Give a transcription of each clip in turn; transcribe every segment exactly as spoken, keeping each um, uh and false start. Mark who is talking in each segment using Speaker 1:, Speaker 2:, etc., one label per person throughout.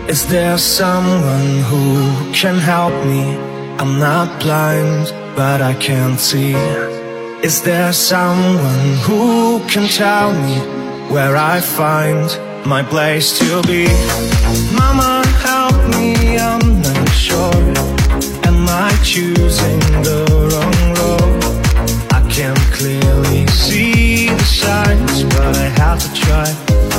Speaker 1: Is there someone who can help me? I'm not blind, but I can't see. Is there someone who can tell me where I find my place to be? Mama, help me, I'm not sure. Am I choosing the wrong road? I can't clearly see the signs, but I have to try.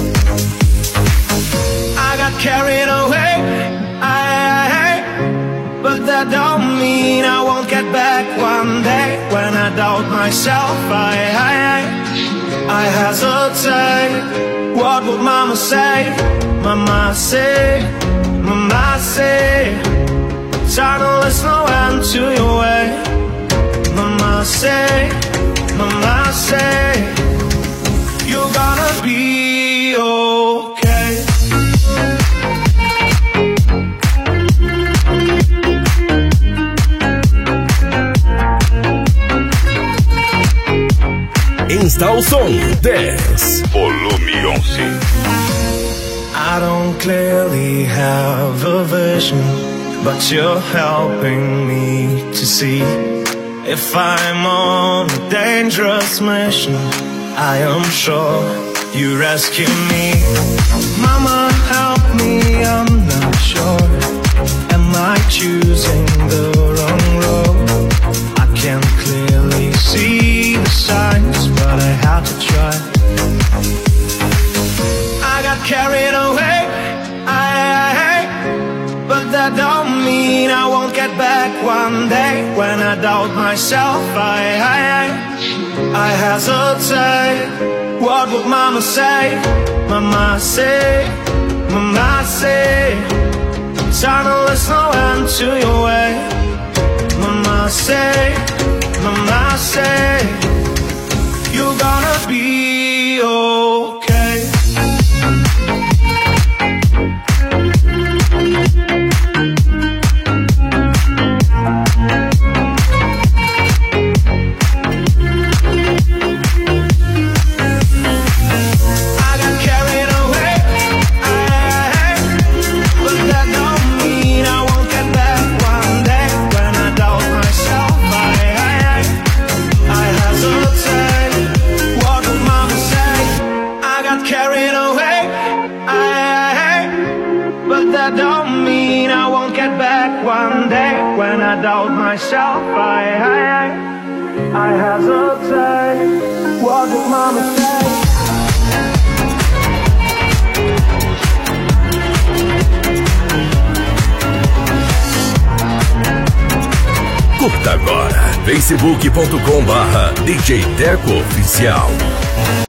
Speaker 1: I got carried away, I, but that don't mean I won't get back one day. When I doubt myself, I, I, I hesitate. What would mama say? Mama say, mama say, time to listen no end to your way. Mama say, mama say, you're gonna be okay.
Speaker 2: Está o som dez. Volume onze.
Speaker 1: I don't clearly have a vision, but you're helping me to see. If I'm on a dangerous mission, I am sure you rescue me. Mama, help me, I'm not sure. Am I choosing the wrong road? I can't clearly see the signs, but I have to try. I got carried away, I, but that don't mean I won't get back one day. When I doubt myself, I, I, I hesitate. What would mama say? Mama say, mama say, time to listen no end to your way. Mama say, mama say, you're gonna be okay. When I doubt myself, I, I, I hesitate. What would mama say?
Speaker 2: Curta agora facebook ponto com barra D J Teco Oficial.